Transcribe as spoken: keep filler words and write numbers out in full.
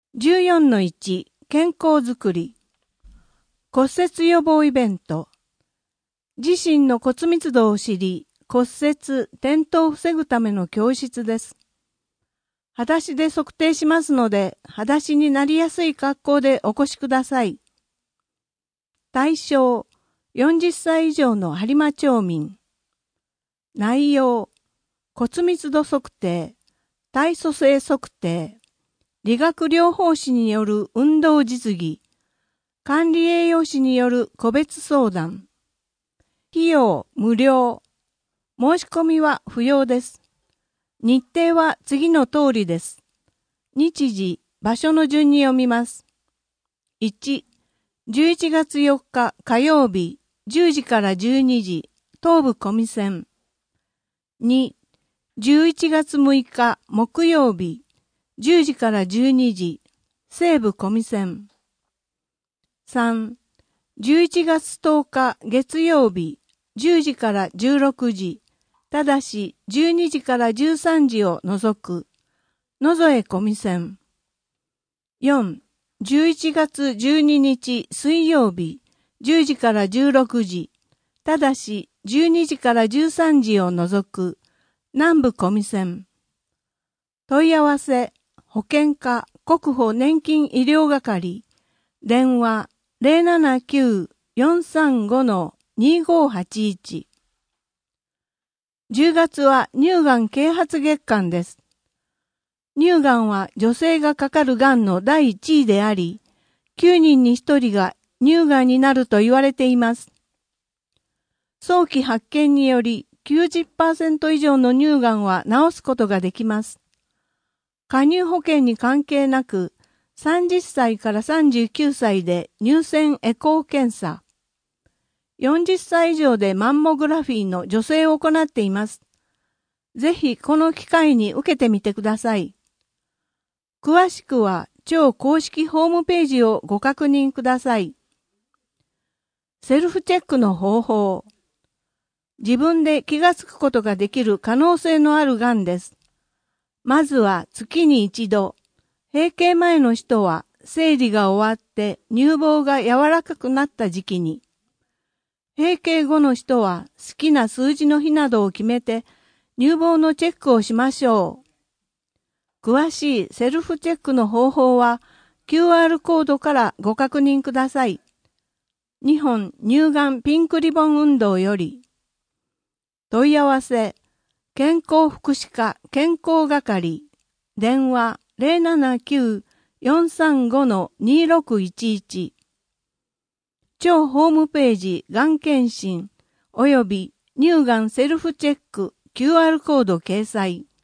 じゅうよんのいち 健康づくり骨折予防イベント自身の骨密度を知り骨折・転倒を防ぐための教室です。裸足で測定しますので裸足になりやすい格好でお越しください。対象よんじゅっさい以上の播磨町民。内容骨密度測定、体組成測定、理学療法士による運動実技、管理栄養士による個別相談。費用無料。申し込みは不要です。日程は次の通りです。日時、場所の順に読みます。いち、じゅういちがつよっか火曜日じゅうじからじゅうにじ、東武小見線。に、じゅういちがつむいか木曜日じゅうじからじゅうにじ、西武小見線。さん、じゅういちがつとおか月曜日じゅうじからじゅうろくじ、ただしじゅうにじからじゅうさんじを除く、野添小見線。よん、じゅういちがつじゅうににち水曜日じゅうじからじゅうろくじ、ただしじゅうにじからじゅうさんじを除く、南部小見線。問い合わせ、保険課国保年金医療係、電話 ゼロななきゅう よんさんご にごはちいち。じゅうがつは乳がん啓発月間です。乳がんは女性がかかるがんのだいいちいであり、きゅうにんにひとりが乳がんになると言われています。早期発見により きゅうじゅっパーセント 以上の乳がんは治すことができます。加入保険に関係なく、さんじゅっさいからさんじゅうきゅうさいで乳腺エコー検査。よんじゅっさい以上でマンモグラフィーの助成を行っています。ぜひこの機会に受けてみてください。詳しくは超公式ホームページをご確認ください。セルフチェックの方法。自分で気がつくことができる可能性のあるがんです。まずは月に一度、閉経前の人は生理が終わって乳房が柔らかくなった時期に、閉経後の人は好きな数字の日などを決めて乳房のチェックをしましょう。詳しいセルフチェックの方法は キューアール コードからご確認ください。日本乳がんピンクリボン運動より。問い合わせ、健康福祉課健康係、電話 ゼロななきゅう よんさんご にろくいちいち。超ホームページがん検診および乳がんセルフチェック キューアール コード掲載。